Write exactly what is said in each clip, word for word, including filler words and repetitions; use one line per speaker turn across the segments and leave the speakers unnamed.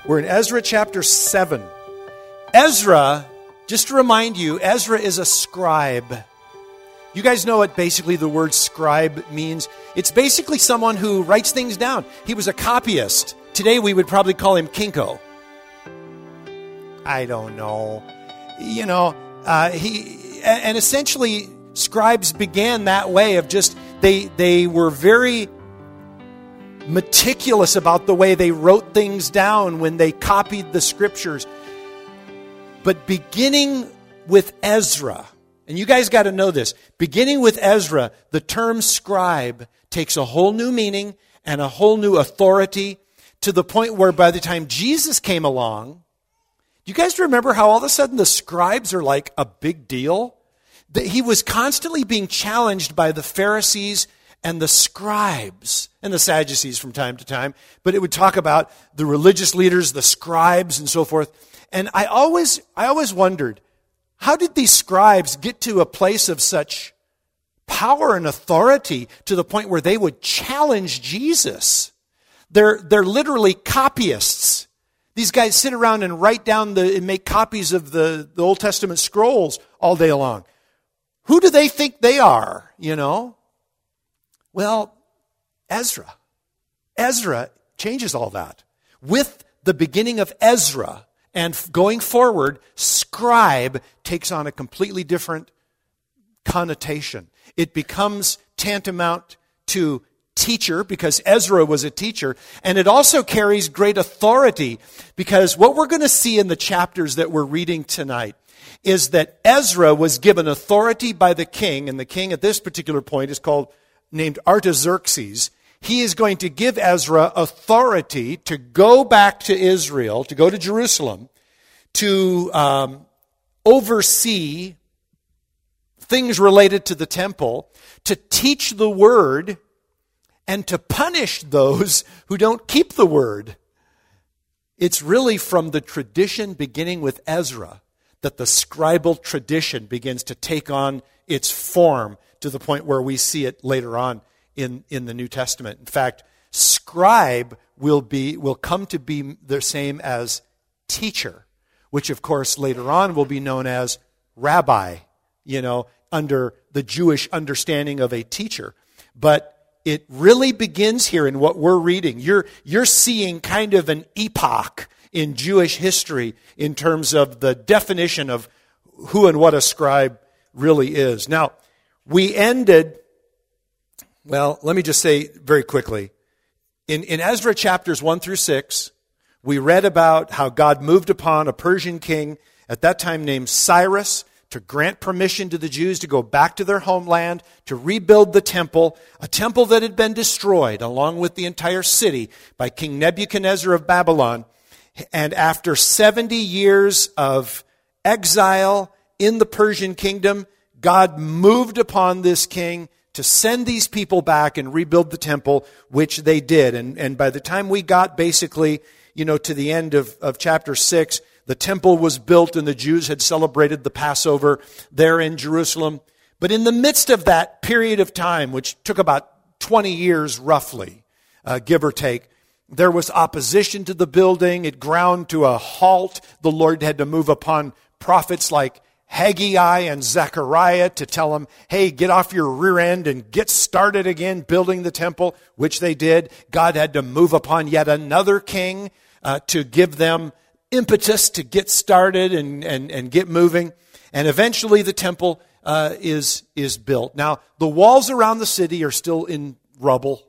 We're in Ezra chapter seven. Ezra, just to remind you, Ezra is a scribe. You guys know what basically the word scribe means? It's basically someone who writes things down. He was a copyist. Today we would probably call him Kinko. I don't know. You know, uh, he and essentially scribes began that way of just, they they were very meticulous about the way they wrote things down when they copied the scriptures. But beginning with Ezra, and you guys got to know this, beginning with Ezra, the term scribe takes a whole new meaning and a whole new authority to the point where by the time Jesus came along, do you guys remember how all of a sudden the scribes are like a big deal? That he was constantly being challenged by the Pharisees and the scribes and the Sadducees from time to time. But it would talk about the religious leaders, the scribes, and so forth. And I always, I always wondered, how did these scribes get to a place of such power and authority to the point where they would challenge Jesus? They're, they're literally copyists. These guys sit around and write down the, and make copies of the, the Old Testament scrolls all day long. Who do they think they are, you know? Well, Ezra. Ezra changes all that. With the beginning of Ezra and going forward, scribe takes on a completely different connotation. It becomes tantamount to teacher because Ezra was a teacher, and it also carries great authority because what we're going to see in the chapters that we're reading tonight is that Ezra was given authority by the king, and the king at this particular point is called named Artaxerxes. He is going to give Ezra authority to go back to Israel, to go to Jerusalem, to um, oversee things related to the temple, to teach the word, and to punish those who don't keep the word. It's really from the tradition beginning with Ezra that the scribal tradition begins to take on its form to the point where we see it later on in, in the New Testament. In fact, scribe will be will come to be the same as teacher, which of course later on will be known as rabbi, you know, under the Jewish understanding of a teacher. But it really begins here in what we're reading. You're, you're seeing kind of an epoch in Jewish history in terms of the definition of who and what a scribe really is. Now, we ended, well, let me just say very quickly, in, in Ezra chapters one through six, we read about how God moved upon a Persian king at that time named Cyrus to grant permission to the Jews to go back to their homeland, to rebuild the temple, a temple that had been destroyed along with the entire city by King Nebuchadnezzar of Babylon. And after seventy years of exile in the Persian kingdom, God moved upon this king to send these people back and rebuild the temple, which they did. And, and by the time we got basically, you know, to the end of, of chapter six, the temple was built and the Jews had celebrated the Passover there in Jerusalem. But in the midst of that period of time, which took about twenty years roughly, uh, give or take, there was opposition to the building. It ground to a halt. The Lord had to move upon prophets like Haggai and Zechariah to tell them, hey, get off your rear end and get started again building the temple, which they did. God had to move upon yet another king uh, to give them impetus to get started and, and, and get moving. And eventually the temple uh, is, is built. Now, the walls around the city are still in rubble.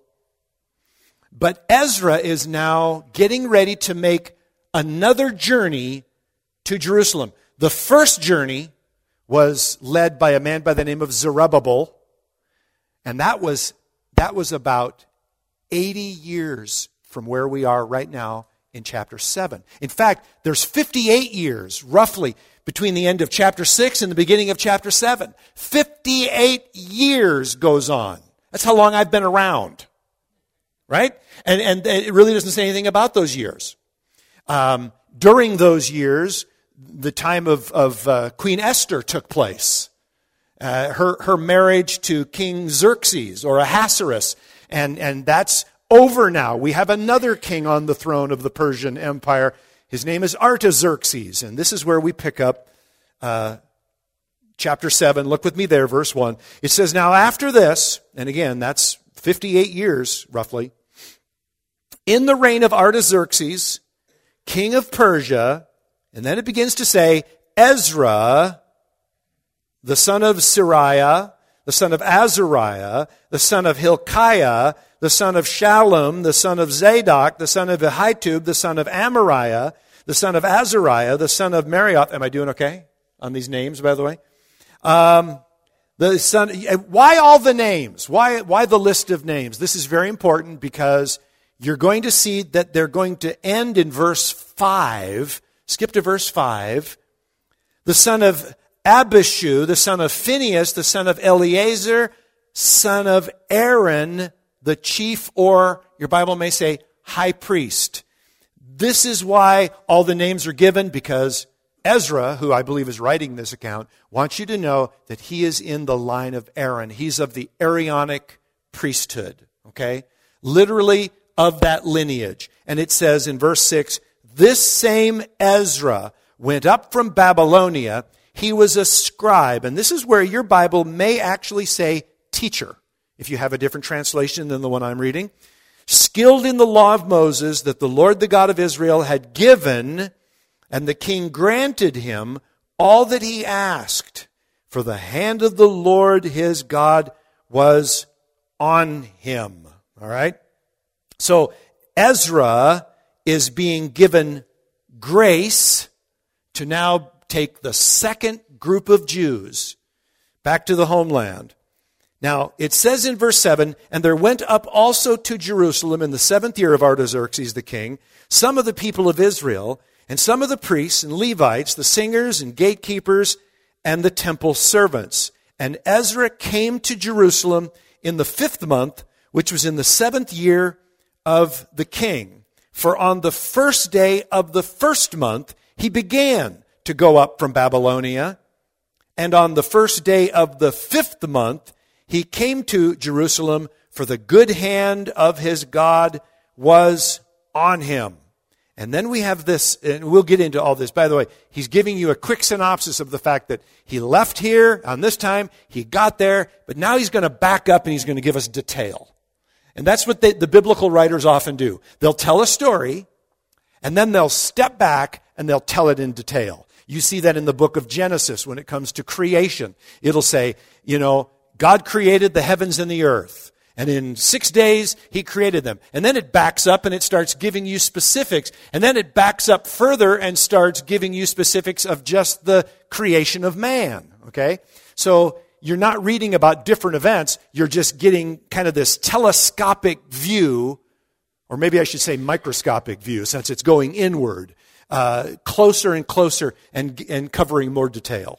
But Ezra is now getting ready to make another journey to Jerusalem. The first journey was led by a man by the name of Zerubbabel. And that was, that was about eighty years from where we are right now in chapter seven. In fact, there's fifty-eight years, roughly, between the end of chapter six and the beginning of chapter seven. fifty-eight years goes on. That's how long I've been around. Right? And, and it really doesn't say anything about those years. Um, during those years, the time of, of uh, Queen Esther took place. Uh, her, her marriage to King Xerxes or Ahasuerus. And, and that's over now. We have another king on the throne of the Persian Empire. His name is Artaxerxes, and this is where we pick up uh, chapter seven. Look with me there, verse one. It says, now after this, and again, that's fifty-eight years, roughly, in the reign of Artaxerxes, king of Persia, and then it begins to say, Ezra, the son of Sariah, the son of Azariah, the son of Hilkiah, the son of Shallum, the son of Zadok, the son of Ahitub, the son of Amariah, the son of Azariah, the son of Marioth. Am I doing okay on these names, by the way? Um, the son. Why all the names? Why, why the list of names? This is very important because you're going to see that they're going to end in verse five. Skip to verse five. The son of Abishu, the son of Phinehas, the son of Eleazar, son of Aaron, the chief, or your Bible may say high priest. This is why all the names are given, because Ezra, who I believe is writing this account, wants you to know that he is in the line of Aaron. He's of the Aaronic priesthood, okay? Literally of that lineage. And it says in verse six, this same Ezra went up from Babylonia. He was a scribe. And this is where your Bible may actually say teacher, if you have a different translation than the one I'm reading. Skilled in the law of Moses that the Lord, the God of Israel, had given, and the king granted him all that he asked. For the hand of the Lord his God was on him. All right? So Ezra is being given grace to now take the second group of Jews back to the homeland. Now, it says in verse seven, and there went up also to Jerusalem in the seventh year of Artaxerxes the king, some of the people of Israel, and some of the priests and Levites, the singers and gatekeepers, and the temple servants. And Ezra came to Jerusalem in the fifth month, which was in the seventh year of the king. For on the first day of the first month, he began to go up from Babylonia. And on the first day of the fifth month, he came to Jerusalem, for the good hand of his God was on him. And then we have this, and we'll get into all this. By the way, he's giving you a quick synopsis of the fact that he left here on this time, he got there, but now he's going to back up and he's going to give us detail. And that's what they, the biblical writers often do. They'll tell a story, and then they'll step back and they'll tell it in detail. You see that in the book of Genesis when it comes to creation. It'll say, you know, God created the heavens and the earth. And in six days, he created them. And then it backs up and it starts giving you specifics. And then it backs up further and starts giving you specifics of just the creation of man. Okay? So you're not reading about different events. You're just getting kind of this telescopic view, or maybe I should say microscopic view, since it's going inward, uh, closer and closer and, and covering more detail.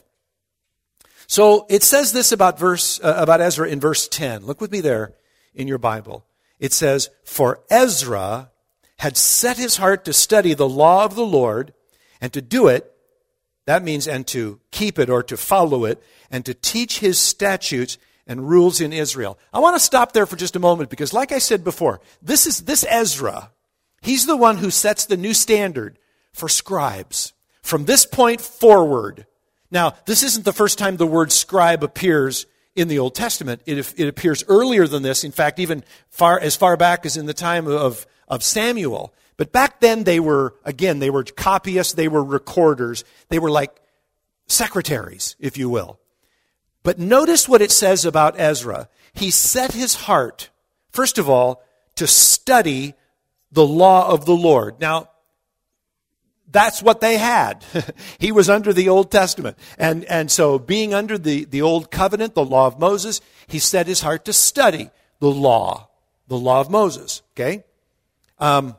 So it says this about verse uh, about Ezra in verse ten. Look with me there in your Bible. It says, for Ezra had set his heart to study the law of the Lord and to do it. That means and to keep it or to follow it and to teach his statutes and rules in Israel. I want to stop there for just a moment because like I said before, this is this Ezra. He's the one who sets the new standard for scribes. From this point forward. Now, this isn't the first time the word scribe appears in the Old Testament. It, it appears earlier than this. In fact, even far as far back as in the time of, of Samuel. But back then they were, again, they were copyists, they were recorders. They were like secretaries, if you will. But notice what it says about Ezra. He set his heart, first of all, to study the law of the Lord. Now, that's what they had. He was under the Old Testament. And, and so being under the, the Old Covenant, the law of Moses, he set his heart to study the law, the law of Moses. Okay? Um,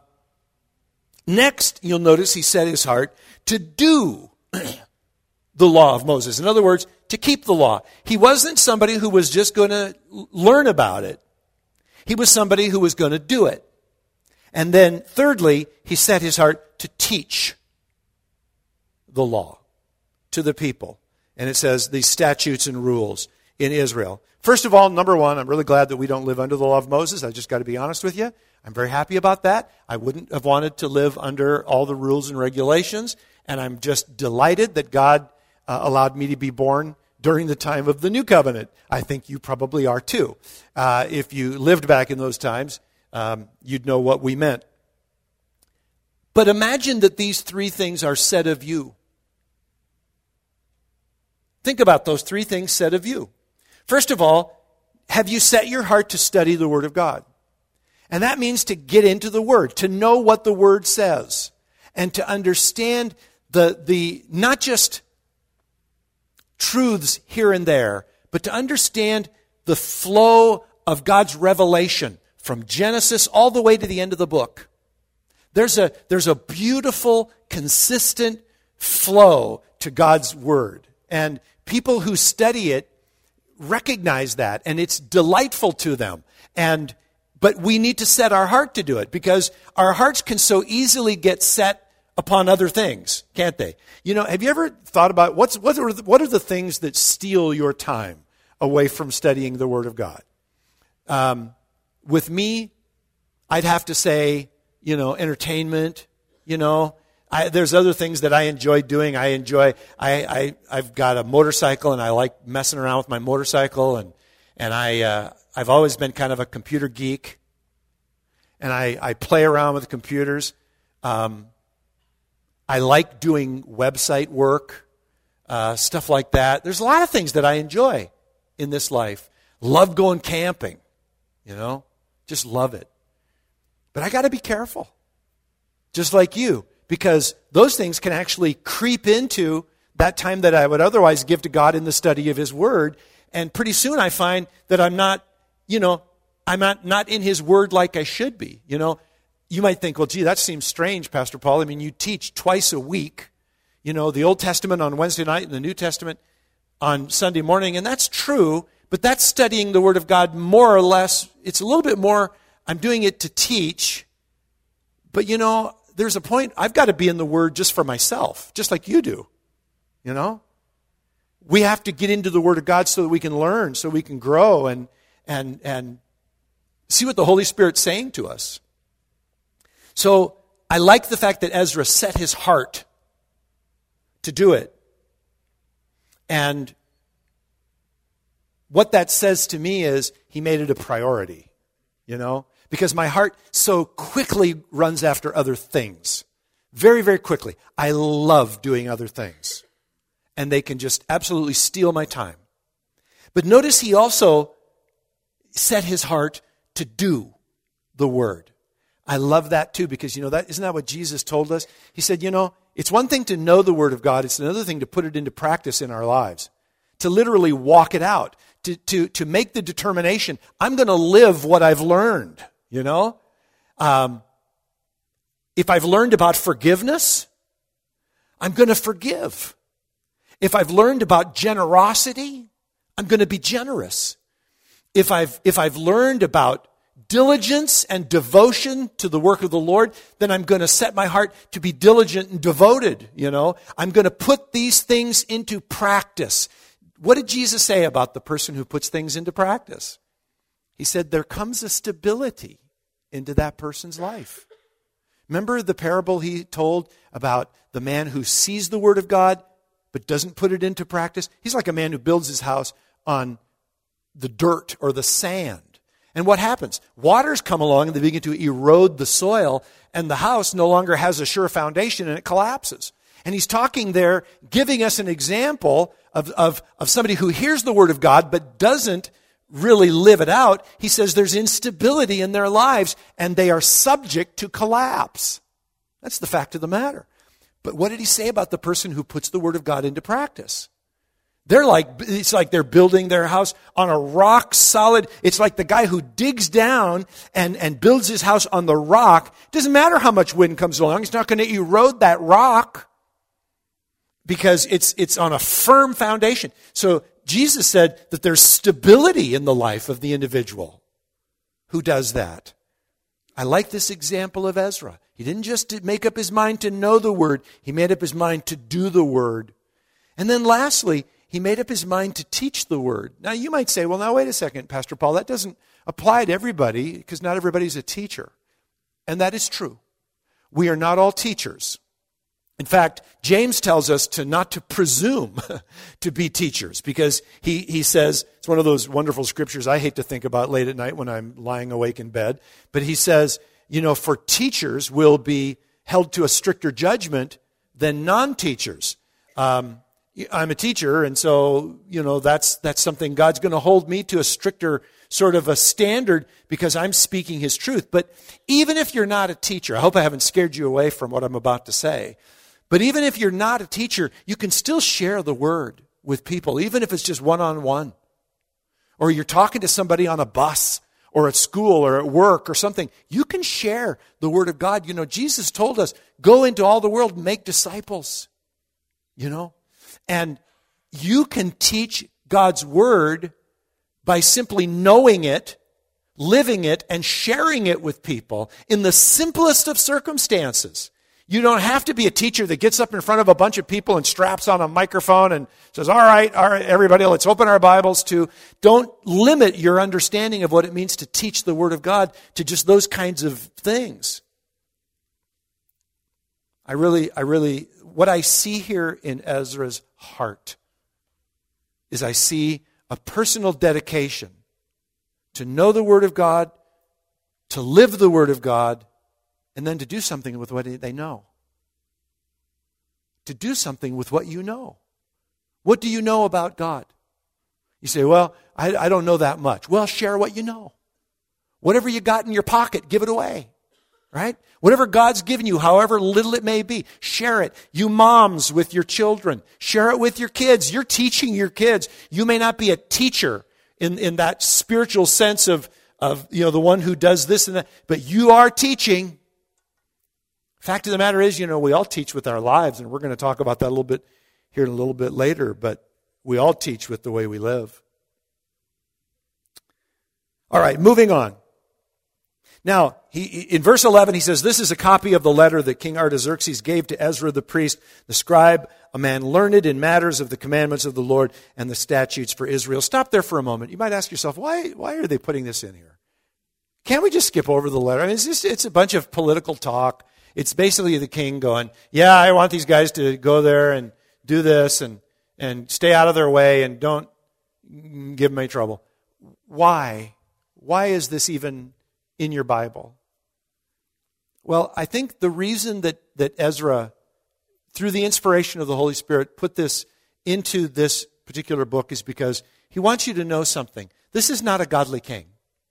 next, you'll notice he set his heart to do the law of Moses. In other words, to keep the law. He wasn't somebody who was just going to learn about it. He was somebody who was going to do it. And then thirdly, he set his heart to teach the law to the people. And it says these statutes and rules in Israel. First of all, number one, I'm really glad that we don't live under the law of Moses. I just got to be honest with you. I'm very happy about that. I wouldn't have wanted to live under all the rules and regulations, and I'm just delighted that God uh, allowed me to be born during the time of the New Covenant. I think you probably are too. Uh, if you lived back in those times, um, you'd know what we meant. But imagine that these three things are said of you. Think about those three things said of you. First of all, have you set your heart to study the Word of God? And that means to get into the Word, to know what the Word says, and to understand the, the not just truths here and there, but to understand the flow of God's revelation from Genesis all the way to the end of the book. There's a, there's a beautiful, consistent flow to God's Word. And people who study it recognize that, and it's delightful to them. And but we need to set our heart to do it, because our hearts can so easily get set upon other things, can't they? You know, have you ever thought about what's what are the, what are the things that steal your time away from studying the Word of God? Um, with me, I'd have to say, you know, entertainment. You know, I, there's other things that I enjoy doing. I enjoy. I, I I've got a motorcycle, and I like messing around with my motorcycle, and and I. Uh, I've always been kind of a computer geek, and I, I play around with computers. Um, I like doing website work, uh, stuff like that. There's a lot of things that I enjoy in this life. Love going camping, you know, just love it. But I got to be careful, just like you, because those things can actually creep into that time that I would otherwise give to God in the study of His Word, and pretty soon I find that I'm not You know, I'm not, not in His Word like I should be. You know, you might think, well, gee, that seems strange, Pastor Paul. I mean, you teach twice a week, you know, the Old Testament on Wednesday night and the New Testament on Sunday morning. And that's true, but that's studying the Word of God more or less. It's a little bit more, I'm doing it to teach. But, you know, there's a point, I've got to be in the Word just for myself, just like you do, you know. We have to get into the Word of God so that we can learn, so we can grow, and And and see what the Holy Spirit's saying to us. So I like the fact that Ezra set his heart to do it. And what that says to me is he made it a priority, you know, because my heart so quickly runs after other things. Very, very quickly. I love doing other things. And they can just absolutely steal my time. But notice he also set his heart to do the Word. I love that too, because, you know, that isn't that what Jesus told us? He said, you know, it's one thing to know the Word of God. It's another thing to put it into practice in our lives, to literally walk it out, to, to, to make the determination, I'm going to live what I've learned, you know? Um, if I've learned about forgiveness, I'm going to forgive. If I've learned about generosity, I'm going to be generous. If I've, if I've learned about diligence and devotion to the work of the Lord, then I'm going to set my heart to be diligent and devoted, you know. I'm going to put these things into practice. What did Jesus say about the person who puts things into practice? He said there comes a stability into that person's life. Remember the parable he told about the man who sees the Word of God but doesn't put it into practice? He's like a man who builds his house on the dirt or the sand. And what happens? Waters come along and they begin to erode the soil, and the house no longer has a sure foundation and it collapses. And he's talking there, giving us an example of, of, of somebody who hears the Word of God but doesn't really live it out. He says there's instability in their lives and they are subject to collapse. That's the fact of the matter. But what did he say about the person who puts the Word of God into practice? They're like, it's like they're building their house on a rock solid. It's like the guy who digs down and, and builds his house on the rock. It doesn't matter how much wind comes along. It's not going to erode that rock because it's, it's on a firm foundation. So Jesus said that there's stability in the life of the individual who does that. I like this example of Ezra. He didn't just make up his mind to know the Word. He made up his mind to do the Word. And then lastly, he made up his mind to teach the word. Now you might say, well, now wait a second, Pastor Paul, that doesn't apply to everybody because not everybody's a teacher. And that is true. We are not all teachers. In fact, James tells us to not to presume to be teachers because he, he says, it's one of those wonderful scriptures I hate to think about late at night when I'm lying awake in bed, but he says, you know, for teachers will be held to a stricter judgment than non-teachers. Um, I'm a teacher, and so, you know, that's that's something God's going to hold me to a stricter sort of a standard because I'm speaking his truth. But even if you're not a teacher, I hope I haven't scared you away from what I'm about to say, but even if you're not a teacher, you can still share the word with people, even if it's just one-on-one. Or you're talking to somebody on a bus or at school or at work or something. You can share the word of God. You know, Jesus told us, go into all the world and make disciples. You know? And you can teach God's word by simply knowing it, living it, and sharing it with people in the simplest of circumstances. You don't have to be a teacher that gets up in front of a bunch of people and straps on a microphone and says, all right, all right, everybody, let's open our Bibles to. Don't limit your understanding of what it means to teach the Word of God to just those kinds of things. I really, I really, what I see here in Ezra's heart is I see a personal dedication to know the Word of God, to live the Word of God, and then to do something with what they know. To do something with what you know. What do you know about God? You say, well, I, I don't know that much. Well, share what you know. Whatever you got in your pocket, give it away. Right? Whatever God's given you, however little it may be, share it. You moms with your children, share it with your kids. You're teaching your kids. You may not be a teacher in, in that spiritual sense of, of, you know, the one who does this and that, but you are teaching. Fact of the matter is, you know, we all teach with our lives, and we're going to talk about that a little bit here a little bit later, but we all teach with the way we live. All right, moving on. Now, he, in verse eleven, he says, this is a copy of the letter that King Artaxerxes gave to Ezra the priest, the scribe, a man learned in matters of the commandments of the Lord and the statutes for Israel. Stop there for a moment. You might ask yourself, why, why are they putting this in here? Can't we just skip over the letter? I mean, it's just, it's a bunch of political talk. It's basically the king going, yeah, I want these guys to go there and do this and, and stay out of their way and don't give them any trouble. Why? Why is this even in your Bible? Well, I think the reason that, that Ezra, through the inspiration of the Holy Spirit, put this into this particular book is because he wants you to know something. This is not a godly king.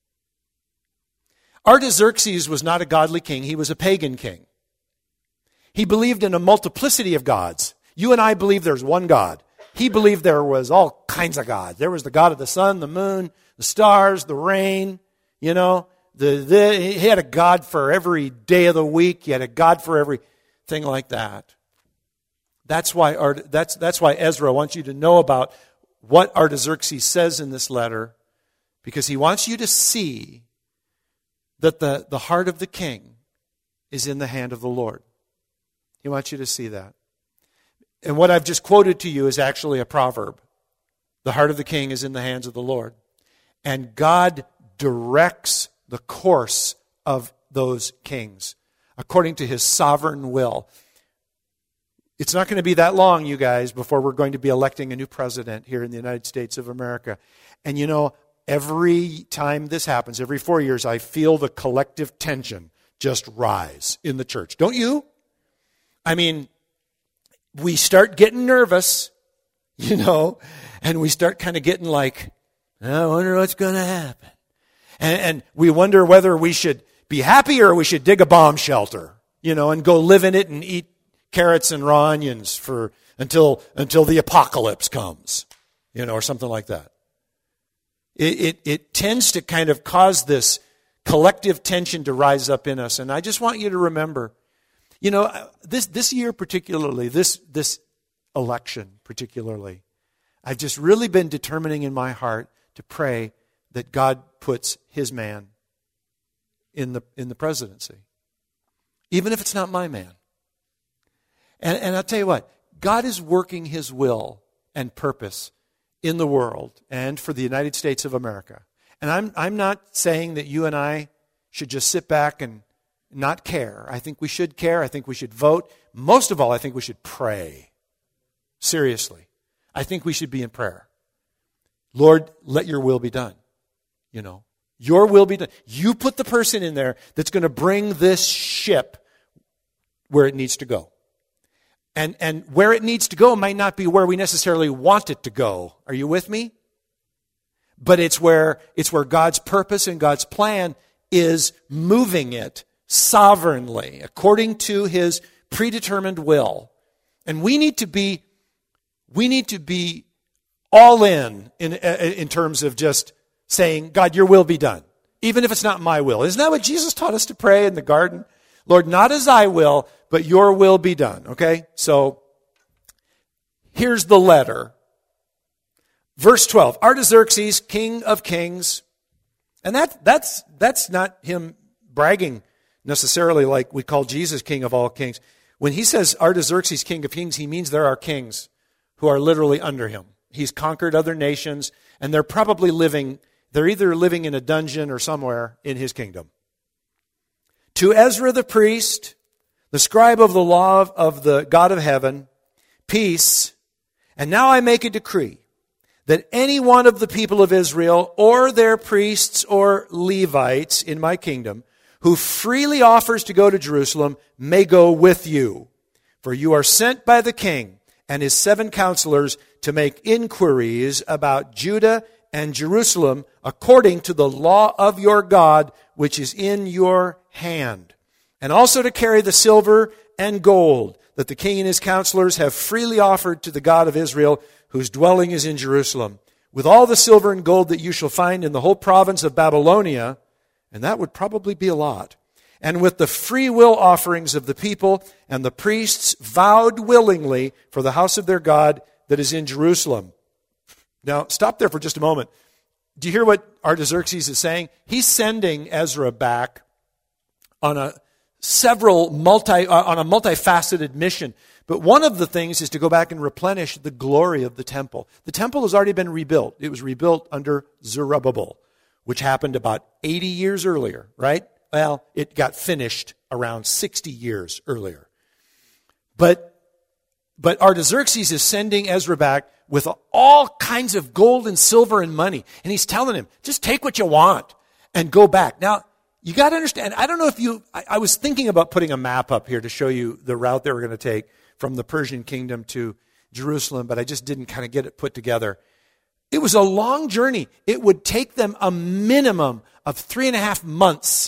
Artaxerxes was not a godly king. He was a pagan king. He believed in a multiplicity of gods. You and I believe there's one God. He believed there was all kinds of gods. There was the God of the sun, the moon, the stars, the rain, you know. The, the, he had a God for every day of the week. He had a God for everything like that. That's why, Art, that's, that's why Ezra wants you to know about what Artaxerxes says in this letter, because he wants you to see that the, the heart of the king is in the hand of the Lord. He wants you to see that. And what I've just quoted to you is actually a proverb. The heart of the king is in the hands of the Lord. And God directs the course of those kings according to his sovereign will. It's not going to be that long, you guys, before we're going to be electing a new president here in the United States of America. And you know, every time this happens, every four years, I feel the collective tension just rise in the church. Don't you? I mean, we start getting nervous, you know, and we start kind of getting like, I wonder what's going to happen. And, and we wonder whether we should be happy or we should dig a bomb shelter, you know, and go live in it and eat carrots and raw onions for until until the apocalypse comes, you know, or something like that. It, it, it tends to kind of cause this collective tension to rise up in us. And I just want you to remember, you know, this this year particularly, this this election particularly, I've just really been determining in my heart to pray that God puts his man in the in the presidency, even if it's not my man. And, and I'll tell you what, God is working his will and purpose in the world and for the United States of America. And I'm I'm not saying that you and I should just sit back and not care. I think we should care. I think we should vote. Most of all, I think we should pray. Seriously. I think we should be in prayer. Lord, let your will be done. You know, your will be done. You put the person in there that's going to bring this ship where it needs to go. And and where it needs to go might not be where we necessarily want it to go. Are you with me? But it's where it's where God's purpose and God's plan is moving it sovereignly according to his predetermined will. And we need to be we need to be all in in in terms of just saying, God, your will be done, even if it's not my will. Isn't that what Jesus taught us to pray in the garden? Lord, not as I will, but your will be done. Okay? So, here's the letter. Verse twelve, Artaxerxes, king of kings. And that, that's, that's not him bragging necessarily like we call Jesus king of all kings. When he says Artaxerxes, king of kings, he means there are kings who are literally under him. He's conquered other nations, and they're probably living, they're either living in a dungeon or somewhere in his kingdom. To Ezra the priest, the scribe of the law of, of the God of heaven, peace. And now I make a decree that any one of the people of Israel or their priests or Levites in my kingdom who freely offers to go to Jerusalem may go with you. For you are sent by the king and his seven counselors to make inquiries about Judah and Jerusalem according to the law of your God, which is in your hand. And also to carry the silver and gold that the king and his counselors have freely offered to the God of Israel, whose dwelling is in Jerusalem, with all the silver and gold that you shall find in the whole province of Babylonia, and that would probably be a lot, and with the free will offerings of the people and the priests vowed willingly for the house of their God that is in Jerusalem. Now, stop there for just a moment. Do you hear what Artaxerxes is saying? He's sending Ezra back on a several multi uh, on a multifaceted mission. But one of the things is to go back and replenish the glory of the temple. The temple has already been rebuilt. It was rebuilt under Zerubbabel, which happened about eighty years earlier, right? Well, it got finished around sixty years earlier. But but Artaxerxes is sending Ezra back with all kinds of gold and silver and money. And he's telling him, just take what you want and go back. Now, you got to understand, I don't know if you, I, I was thinking about putting a map up here to show you the route they were going to take from the Persian kingdom to Jerusalem, but I just didn't kind of get it put together. It was a long journey. It would take them a minimum of three and a half months,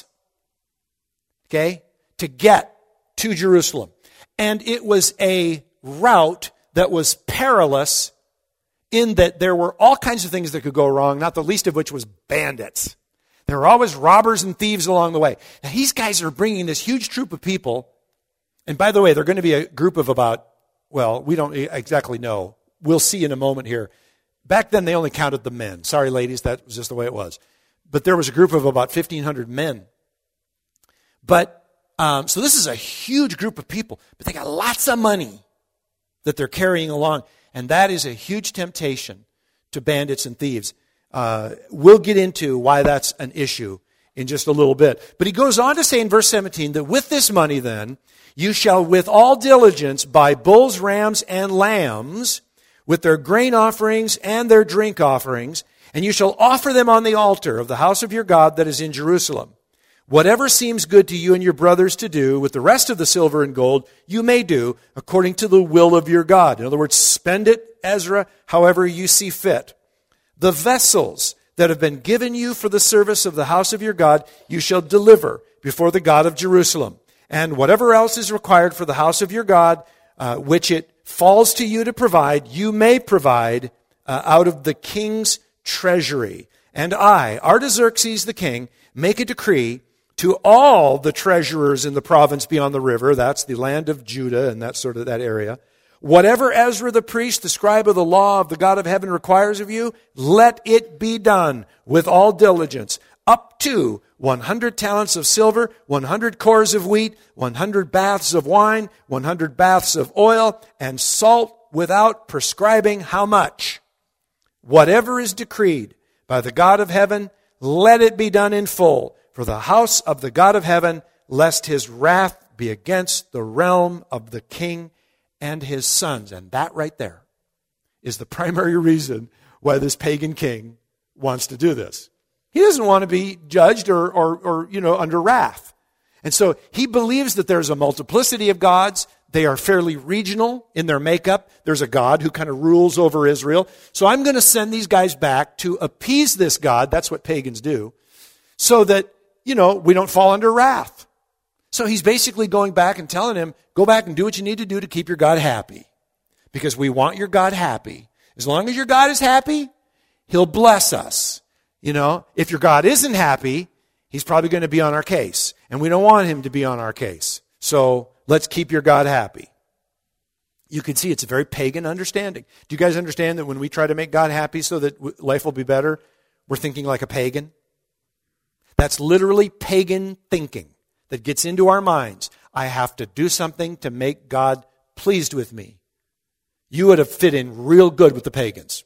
okay, to get to Jerusalem. And it was a route that was perilous in that there were all kinds of things that could go wrong, not the least of which was bandits. There were always robbers and thieves along the way. Now, these guys are bringing this huge troop of people. And by the way, they're going to be a group of about, well, we don't exactly know. We'll see in a moment here. Back then, they only counted the men. Sorry, ladies, that was just the way it was. But there was a group of about fifteen hundred men. But, um, so this is a huge group of people. But they got lots of money that they're carrying along. And that is a huge temptation to bandits and thieves. Uh, we'll get into why that's an issue in just a little bit. But he goes on to say in verse seventeen that with this money then, you shall with all diligence buy bulls, rams, and lambs with their grain offerings and their drink offerings, and you shall offer them on the altar of the house of your God that is in Jerusalem. Whatever seems good to you and your brothers to do with the rest of the silver and gold, you may do according to the will of your God. In other words, spend it, Ezra, however you see fit. The vessels that have been given you for the service of the house of your God, you shall deliver before the God of Jerusalem. And whatever else is required for the house of your God, uh, which it falls to you to provide, you may provide uh, out of the king's treasury. And I, Artaxerxes the king, make a decree to all the treasurers in the province beyond the river, that's the land of Judah and that sort of that area, whatever Ezra the priest, the scribe of the law of the God of heaven requires of you, let it be done with all diligence, up to one hundred talents of silver, one hundred cores of wheat, one hundred baths of wine, one hundred baths of oil, and salt without prescribing how much. Whatever is decreed by the God of heaven, let it be done in full. For the house of the God of heaven, lest his wrath be against the realm of the king and his sons. And that right there is the primary reason why this pagan king wants to do this. He doesn't want to be judged or, or, or, you know, under wrath. And so he believes that there's a multiplicity of gods. They are fairly regional in their makeup. There's a God who kind of rules over Israel. So I'm going to send these guys back to appease this God. That's what pagans do. So that, you know, we don't fall under wrath. So he's basically going back and telling him, go back and do what you need to do to keep your God happy. Because we want your God happy. As long as your God is happy, he'll bless us. You know, if your God isn't happy, he's probably going to be on our case. And we don't want him to be on our case. So let's keep your God happy. You can see it's a very pagan understanding. Do you guys understand that when we try to make God happy so that life will be better, we're thinking like a pagan? That's literally pagan thinking that gets into our minds. I have to do something to make God pleased with me. You would have fit in real good with the pagans.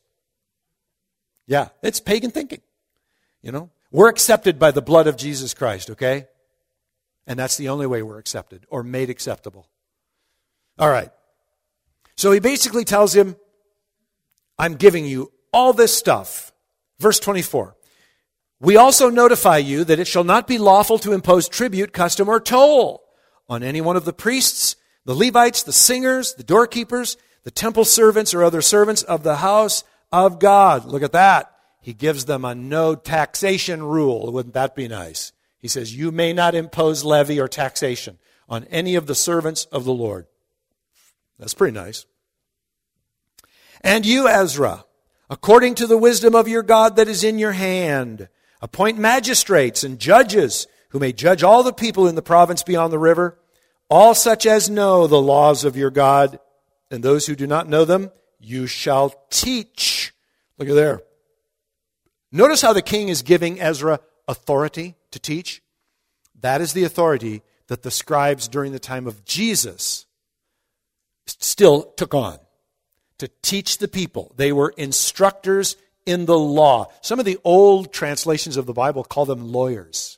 Yeah, it's pagan thinking. You know, we're accepted by the blood of Jesus Christ, okay? And that's the only way we're accepted or made acceptable. All right. So he basically tells him, I'm giving you all this stuff. Verse twenty-four. We also notify you that it shall not be lawful to impose tribute, custom, or toll on any one of the priests, the Levites, the singers, the doorkeepers, the temple servants, or other servants of the house of God. Look at that. He gives them a no taxation rule. Wouldn't that be nice? He says, you may not impose levy or taxation on any of the servants of the Lord. That's pretty nice. And you, Ezra, according to the wisdom of your God that is in your hand, appoint magistrates and judges who may judge all the people in the province beyond the river, all such as know the laws of your God, and those who do not know them, you shall teach. Look at there. Notice how the king is giving Ezra authority to teach. That is the authority that the scribes during the time of Jesus still took on to teach the people. They were instructors in the law. Some of the old translations of the Bible call them lawyers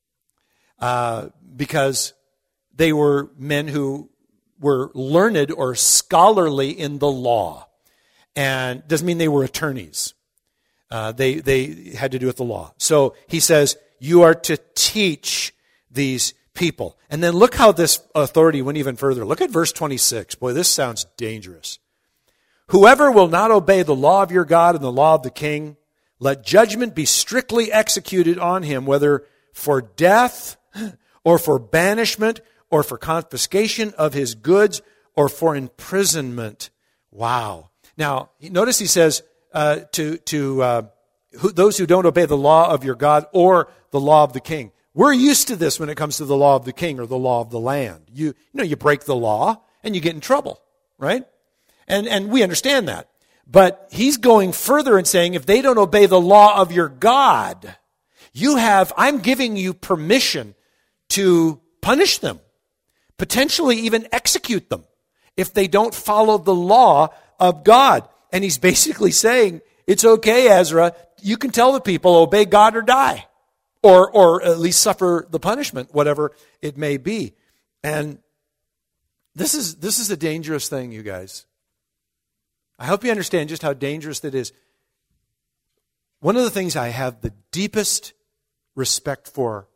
uh, because they were men who were learned or scholarly in the law. And doesn't mean they were attorneys. Uh, they they had to do with the law. So he says, you are to teach these people. And then look how this authority went even further. Look at verse twenty-six. Boy, this sounds dangerous. Whoever will not obey the law of your God and the law of the king, let judgment be strictly executed on him, whether for death or for banishment or for confiscation of his goods or for imprisonment. Wow. Now, notice he says uh, to, to uh, who, those who don't obey the law of your God or the law of the king. We're used to this when it comes to the law of the king or the law of the land. You, you know, you break the law and you get in trouble, right? And and we understand that. But he's going further and saying, if they don't obey the law of your God, you have, I'm giving you permission to punish them, potentially even execute them if they don't follow the law of God. And he's basically saying, it's okay, Ezra, you can tell the people, obey God or die, or or at least suffer the punishment, whatever it may be. And this is this is a dangerous thing, you guys. I hope you understand just how dangerous that is. One of the things I have the deepest respect for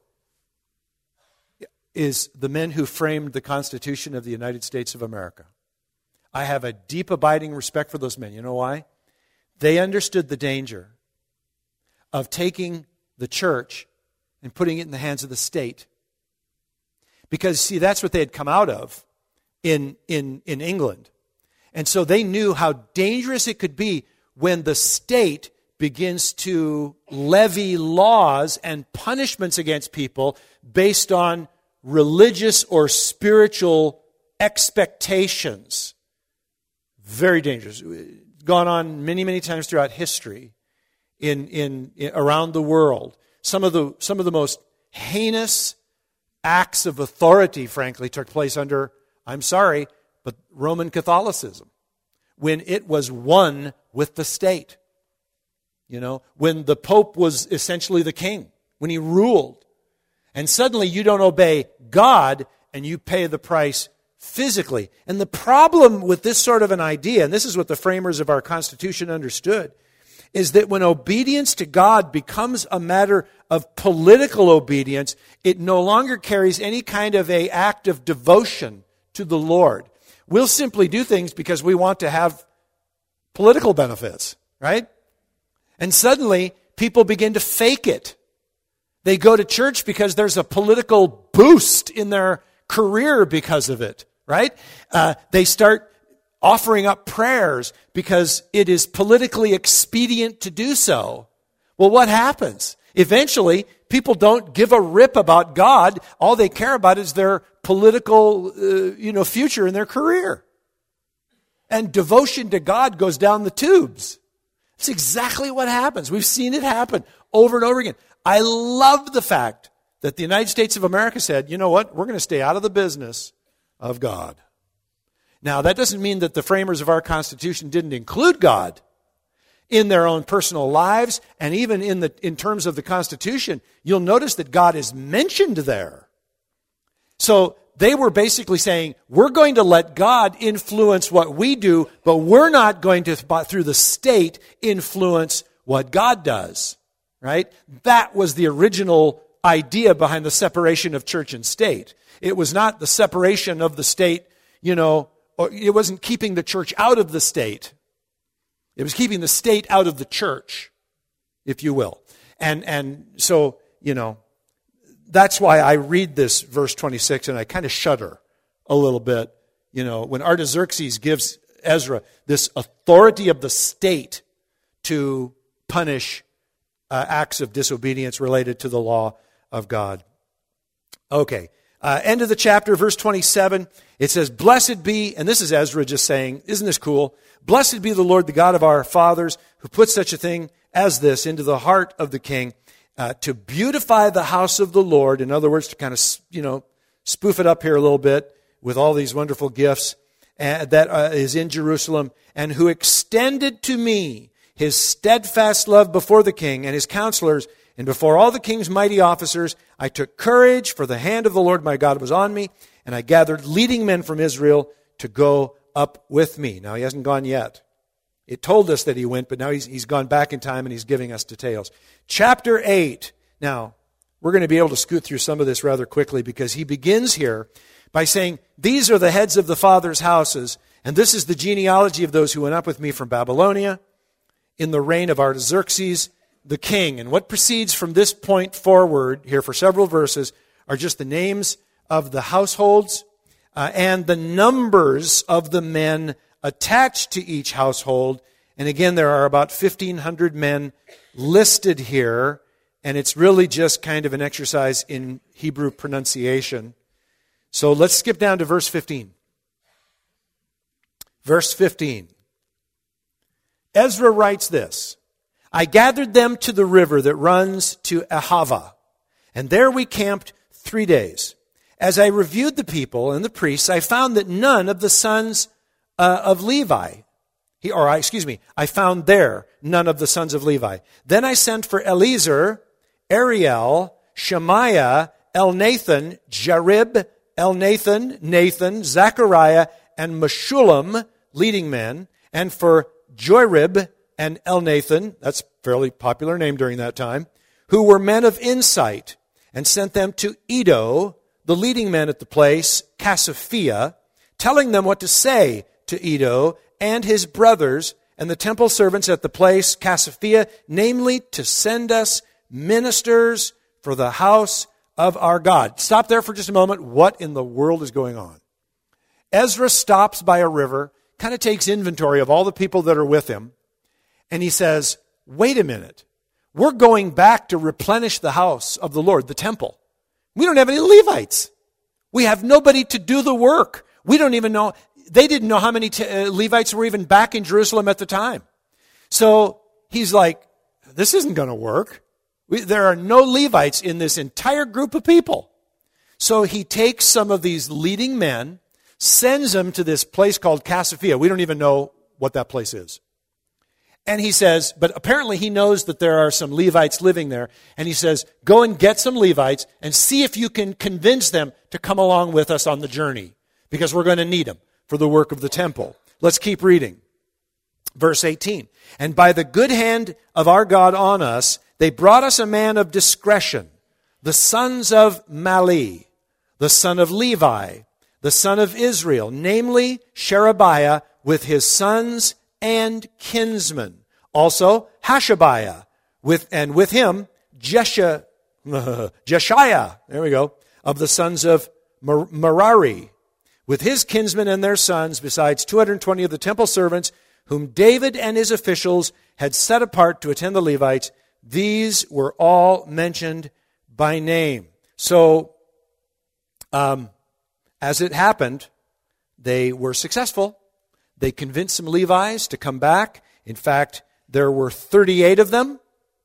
is the men who framed the Constitution of the United States of America. I have a deep, abiding respect for those men. You know why? They understood the danger of taking the church and putting it in the hands of the state. Because, see, that's what they had come out of in, in, in England. And so they knew how dangerous it could be when the state begins to levy laws and punishments against people based on religious or spiritual expectations. Very dangerous. Gone on many, many times throughout history in, in, in around the world. Some of the some of the most heinous acts of authority, frankly, took place under, I'm sorry, but Roman Catholicism, when it was one with the state. You know, when the Pope was essentially the king, when he ruled. And suddenly you don't obey God and you pay the price physically. And the problem with this sort of an idea, and this is what the framers of our Constitution understood, is that when obedience to God becomes a matter of political obedience, it no longer carries any kind of a act of devotion to the Lord. We'll simply do things because we want to have political benefits, right? And suddenly, people begin to fake it. They go to church because there's a political boost in their career because of it, right? Uh, they start offering up prayers because it is politically expedient to do so. Well, what happens? Eventually, people don't give a rip about God. All they care about is their political, uh, you know, future in their career. And devotion to God goes down the tubes. It's exactly what happens. We've seen it happen over and over again. I love the fact that the United States of America said, you know what, we're going to stay out of the business of God. Now, that doesn't mean that the framers of our Constitution didn't include God in their own personal lives, and even in the in terms of the Constitution, you'll notice that God is mentioned there. So they were basically saying, we're going to let God influence what we do, but we're not going to, through the state, influence what God does. Right? That was the original idea behind the separation of church and state. It was not the separation of the state, you know, or it wasn't keeping the church out of the state. It was keeping the state out of the church, if you will. And and so, you know, that's why I read this verse twenty-six and I kind of shudder a little bit, you know, when Artaxerxes gives Ezra this authority of the state to punish uh, acts of disobedience related to the law of God. Okay, uh, end of the chapter, verse twenty-seven, it says, blessed be, and this is Ezra just saying, isn't this cool? Blessed be the Lord, the God of our fathers, who put such a thing as this into the heart of the king, uh, to beautify the house of the Lord. In other words, to kind of, you know, spoof it up here a little bit with all these wonderful gifts uh, that uh, is in Jerusalem, and who extended to me his steadfast love before the king and his counselors, and before all the king's mighty officers. I took courage, for the hand of the Lord my God was on me, and I gathered leading men from Israel to go up with me. Now, he hasn't gone yet. It told us that he went, but now he's, he's gone back in time and he's giving us details. Chapter eight. Now, we're going to be able to scoot through some of this rather quickly because he begins here by saying, these are the heads of the fathers' houses, and this is the genealogy of those who went up with me from Babylonia in the reign of Artaxerxes the king. And what proceeds from this point forward here for several verses are just the names of the households uh, and the numbers of the men attached to each household. And again, there are about fifteen hundred men listed here, and it's really just kind of an exercise in Hebrew pronunciation. So let's skip down to verse fifteen. Verse fifteen. Ezra writes this, I gathered them to the river that runs to Ahava, and there we camped three days. As I reviewed the people and the priests, I found that none of the sons uh, of Levi, he, or I, excuse me, I found there none of the sons of Levi. Then I sent for Eliezer, Ariel, Shemaiah, Elnathan, Jarib, Elnathan, Nathan, Zechariah, and Meshullam, leading men, and for Joirib and Elnathan, that's a fairly popular name during that time, who were men of insight, and sent them to Iddo, the leading men at the place, Cassiphia, telling them what to say to Iddo and his brothers and the temple servants at the place, Cassiphia, namely to send us ministers for the house of our God. Stop there for just a moment. What in the world is going on? Ezra stops by a river, kind of takes inventory of all the people that are with him, and he says, wait a minute. We're going back to replenish the house of the Lord, the temple. We don't have any Levites. We have nobody to do the work. We don't even know, they didn't know how many t- uh, Levites were even back in Jerusalem at the time. So he's like, this isn't going to work. We, there are no Levites in this entire group of people. So he takes some of these leading men, sends them to this place called Cassiphia. We don't even know what that place is. And he says, but apparently he knows that there are some Levites living there. And he says, go and get some Levites and see if you can convince them to come along with us on the journey, because we're going to need them for the work of the temple. Let's keep reading. Verse eighteen. And by the good hand of our God on us, they brought us a man of discretion, the sons of Mali, the son of Levi, the son of Israel, namely Sherebiah with his sons and kinsmen. Also Hashabiah, with and with him Jesha, Jeshiah, there we go, of the sons of Mer- Merari, with his kinsmen and their sons, besides two hundred twenty of the temple servants, whom David and his officials had set apart to attend the Levites. These were all mentioned by name. So, um, as it happened, they were successful. They convinced some Levites to come back. In fact, there were thirty-eight of them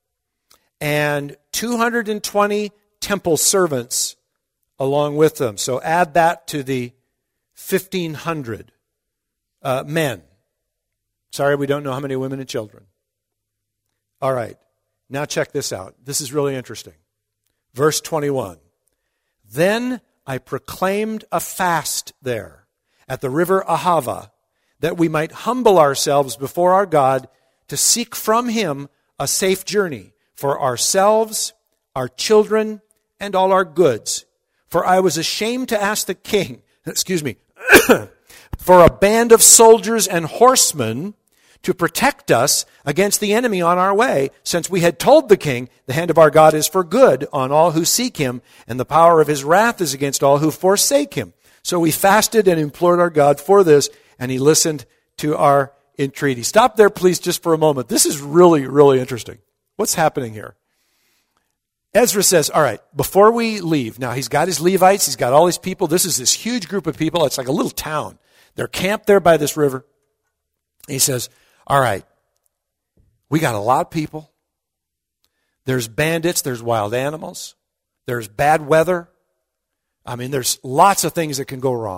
and two hundred twenty temple servants along with them. So add that to the fifteen hundred uh, men. Sorry, we don't know how many women and children. All right, now check this out. This is really interesting. Verse twenty-one. Then I proclaimed a fast there at the river Ahava, that we might humble ourselves before our God to seek from him a safe journey for ourselves, our children, and all our goods. For I was ashamed to ask the king, excuse me, for a band of soldiers and horsemen to protect us against the enemy on our way, since we had told the king, the hand of our God is for good on all who seek him, and the power of his wrath is against all who forsake him. So we fasted and implored our God for this, and he listened to our entreaty. Stop there, please, just for a moment. This is really, really interesting. What's happening here? Ezra says, all right, before we leave, now he's got his Levites, he's got all these people. This is this huge group of people. It's like a little town. They're camped there by this river. He says, all right, we got a lot of people. There's bandits, there's wild animals, there's bad weather. I mean, there's lots of things that can go wrong.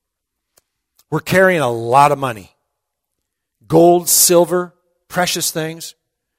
We're carrying a lot of money. Gold, silver, precious things.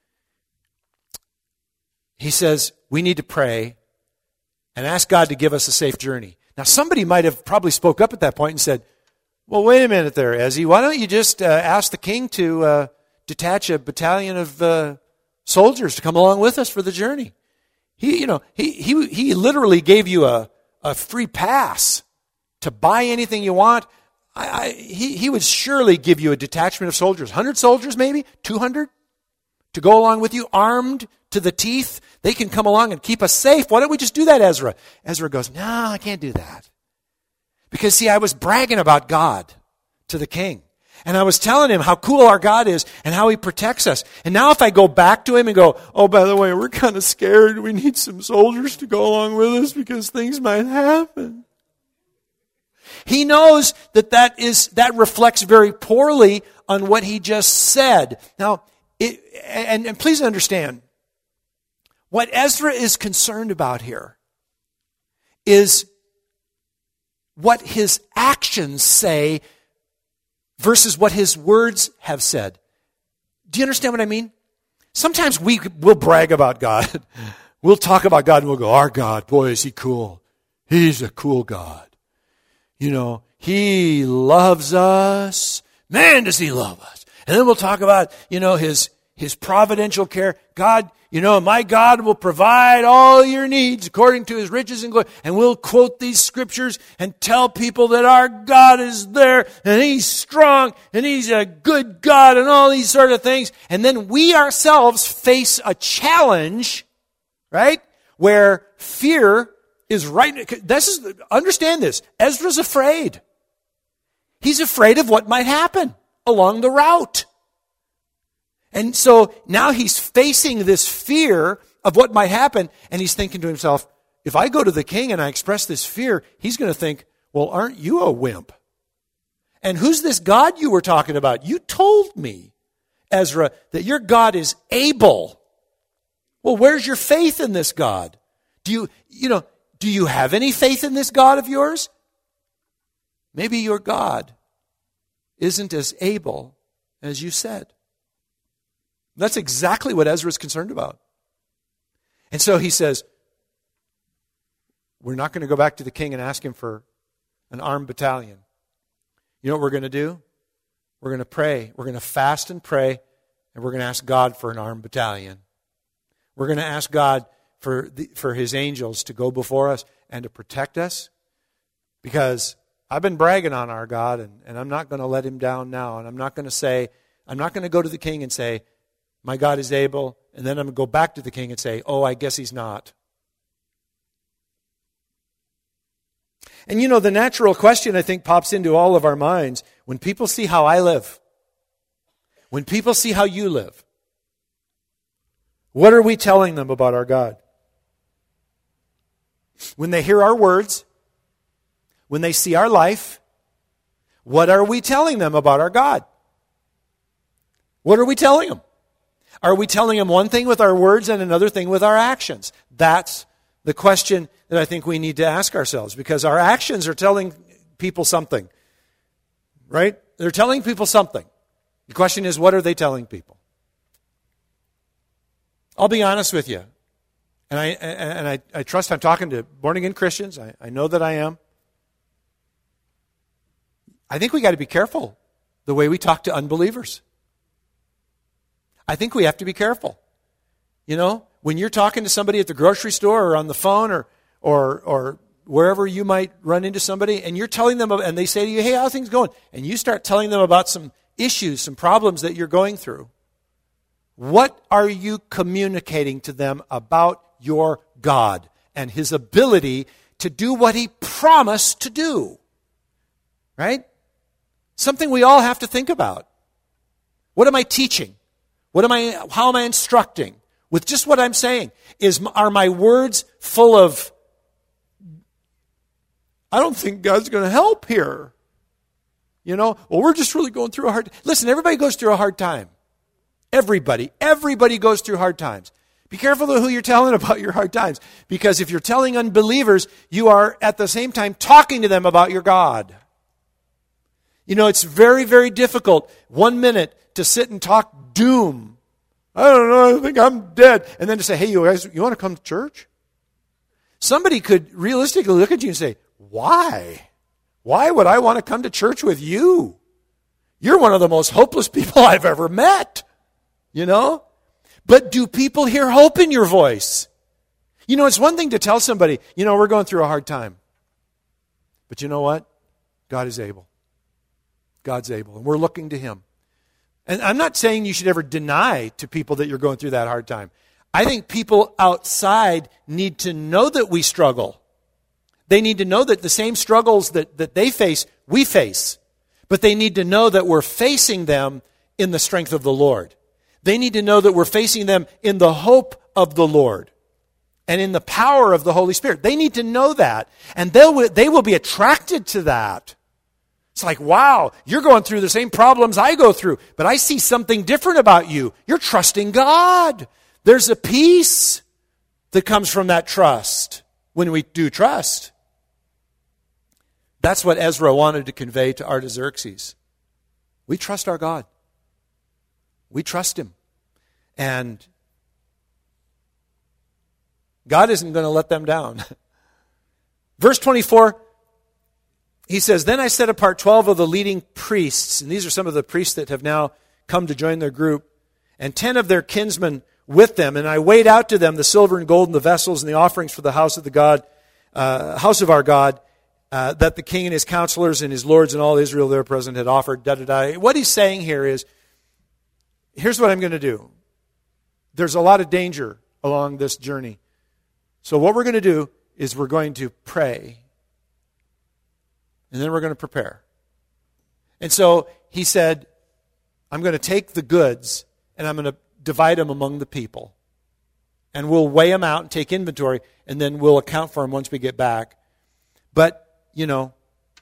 He says, we need to pray and ask God to give us a safe journey. Now, somebody might have probably spoke up at that point and said, well, wait a minute there, Ezzy. Why don't you just uh, ask the king to uh, detach a battalion of uh, soldiers to come along with us for the journey? He, you know, he he he literally gave you a, a free pass to buy anything you want. I, I, he, he would surely give you a detachment of soldiers, one hundred soldiers maybe, two hundred, to go along with you, armed to the teeth. They can come along and keep us safe. Why don't we just do that, Ezra? Ezra goes, no, I can't do that. Because, see, I was bragging about God to the king. And I was telling him how cool our God is and how he protects us. And now if I go back to him and go, oh, by the way, we're kind of scared. We need some soldiers to go along with us because things might happen. He knows that that is that reflects very poorly on what he just said. Now, it, and, and please understand, what Ezra is concerned about here is what his actions say versus what his words have said. Do you understand what I mean? Sometimes we will brag about God. We'll talk about God and we'll go, our God, boy, is he cool. He's a cool God. You know, he loves us. Man, does he love us. And then we'll talk about, you know, his, his providential care. God, you know, my God will provide all your needs according to his riches and glory. And we'll quote these scriptures and tell people that our God is there and he's strong and he's a good God and all these sort of things. And then we ourselves face a challenge, right? Where fear is right. This is, understand this. Ezra's afraid. He's afraid of what might happen along the route. And so now he's facing this fear of what might happen, and he's thinking to himself, if I go to the king and I express this fear, he's going to think, well, aren't you a wimp? And who's this God you were talking about? You told me, Ezra, that your God is able. Well, where's your faith in this God? Do you, you know, do you have any faith in this God of yours? Maybe your God isn't as able as you said. That's exactly what Ezra's concerned about. And so he says, we're not going to go back to the king and ask him for an armed battalion. You know what we're going to do? We're going to pray. We're going to fast and pray, and we're going to ask God for an armed battalion. We're going to ask God for the, for His angels to go before us and to protect us, because I've been bragging on our God, and, and I'm not going to let Him down now. And I'm not going to say, I'm not going to go to the king and say, my God is able, and then I'm going to go back to the king and say, oh, I guess He's not. And you know, the natural question, I think, pops into all of our minds when people see how I live, when people see how you live. What are we telling them about our God? When they hear our words, when they see our life, what are we telling them about our God? What are we telling them? Are we telling them one thing with our words and another thing with our actions? That's the question that I think we need to ask ourselves, because our actions are telling people something, right? They're telling people something. The question is, what are they telling people? I'll be honest with you, and I and I, I trust I'm talking to born-again Christians. I, I know that I am. I think we got to be careful the way we talk to unbelievers. I think we have to be careful. You know, when you're talking to somebody at the grocery store or on the phone or or or wherever you might run into somebody, and you're telling them, and they say to you, hey, how are things going? And you start telling them about some issues, some problems that you're going through. What are you communicating to them about your God and His ability to do what He promised to do? Right? Something we all have to think about. What am I teaching? What am I? How am I instructing? With just what I'm saying, is are my words full of, I don't think God's going to help here. You know, well, we're just really going through a hard. Listen, everybody goes through a hard time. Everybody, everybody goes through hard times. Be careful of who you're telling about your hard times, because if you're telling unbelievers, you are at the same time talking to them about your God. You know, it's very, very difficult one minute to sit and talk doom. I don't know, I think I'm dead. And then to say, hey, you guys, you want to come to church? Somebody could realistically look at you and say, why? Why would I want to come to church with you? You're one of the most hopeless people I've ever met. You know? But do people hear hope in your voice? You know, it's one thing to tell somebody, you know, we're going through a hard time. But you know what? God is able. God's able. And we're looking to Him. And I'm not saying you should ever deny to people that you're going through that hard time. I think people outside need to know that we struggle. They need to know that the same struggles that, that they face, we face. But they need to know that we're facing them in the strength of the Lord. They need to know that we're facing them in the hope of the Lord and in the power of the Holy Spirit. They need to know that. And they'll, they will be attracted to that. It's like, wow, you're going through the same problems I go through, but I see something different about you. You're trusting God. There's a peace that comes from that trust when we do trust. That's what Ezra wanted to convey to Artaxerxes. We trust our God. We trust Him. And God isn't going to let them down. Verse twenty-four, he says, then I set apart twelve of the leading priests, and these are some of the priests that have now come to join their group, and ten of their kinsmen with them, and I weighed out to them the silver and gold and the vessels and the offerings for the house of the God, uh, house of our God, uh, that the king and his counselors and his lords and all Israel there present had offered. Da, da, da. What he's saying here is, here's what I'm going to do. There's a lot of danger along this journey. So what we're going to do is we're going to pray. And then we're going to prepare. And so he said, I'm going to take the goods and I'm going to divide them among the people. And we'll weigh them out and take inventory, and then we'll account for them once we get back. But, you know,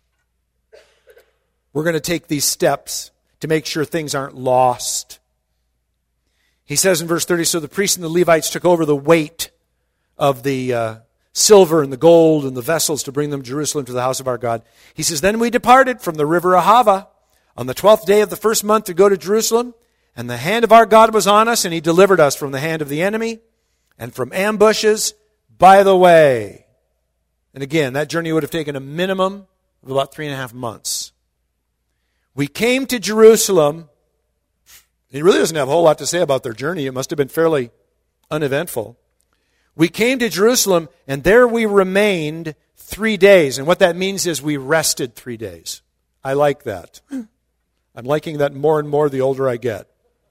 we're going to take these steps to make sure things aren't lost. He says in verse thirty, so the priests and the Levites took over the weight of the uh, silver and the gold and the vessels to bring them to Jerusalem to the house of our God. He says, then we departed from the river Ahava On the twelfth day of the first month to go to Jerusalem, and the hand of our God was on us, and he delivered us from the hand of the enemy and from ambushes by the way. And again, that journey would have taken a minimum of about three and a half months. We came to Jerusalem. He really doesn't have a whole lot to say about their journey. It must have been fairly uneventful. We came to Jerusalem, and there we remained three days. And what that means is we rested three days. I like that. I'm liking that more and more the older I get.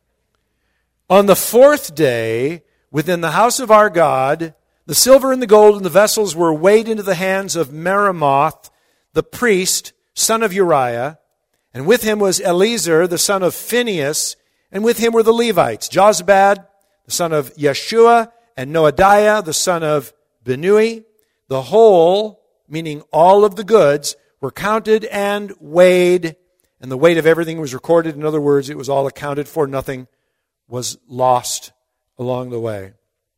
On the fourth day, within the house of our God, the silver and the gold and the vessels were weighed into the hands of Meremoth, the priest, son of Uriah, and with him was Eleazar, the son of Phinehas, and with him were the Levites, Jozabad, the son of Yeshua, and Noadiah, the son of Binui. The whole, meaning all of the goods, were counted and weighed, and the weight of everything was recorded. In other words, it was all accounted for. Nothing was lost along the way.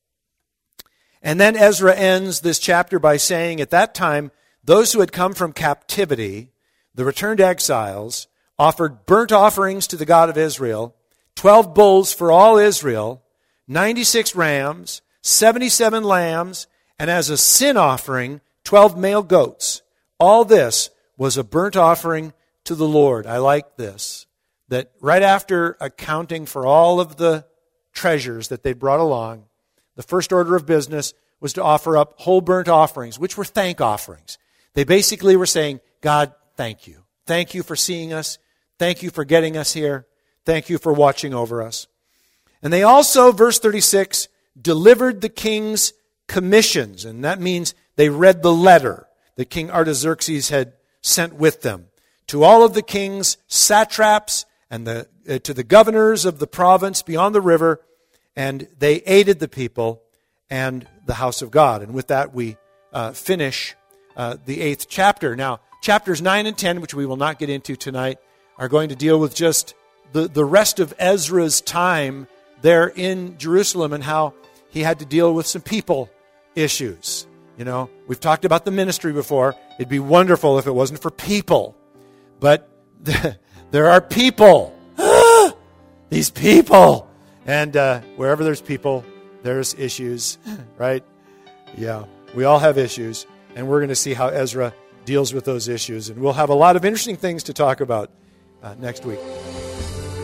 And then Ezra ends this chapter by saying, at that time, those who had come from captivity, the returned exiles, offered burnt offerings to the God of Israel, twelve bulls for all Israel, ninety-six rams, seventy-seven lambs, and as a sin offering, twelve male goats. All this was a burnt offering to the Lord. I like this. That right after accounting for all of the treasures that they brought along, the first order of business was to offer up whole burnt offerings, which were thank offerings. They basically were saying, God, thank you. Thank you for seeing us. Thank you for getting us here. Thank you for watching over us. And they also, verse thirty-six, delivered the king's commissions. And that means they read the letter that King Artaxerxes had sent with them to all of the king's satraps and the, uh, to the governors of the province beyond the river, and they aided the people and the house of God. And with that, we uh, finish uh, the eighth chapter. Now, chapters nine and ten, which we will not get into tonight, are going to deal with just the, the rest of Ezra's time there in Jerusalem and how he had to deal with some people issues. You know, we've talked about the ministry before. It'd be wonderful if it wasn't for people. But there are people. These people. And uh, wherever there's people, there's issues, right? Yeah, we all have issues. And we're going to see how Ezra deals with those issues. And we'll have a lot of interesting things to talk about uh, next week.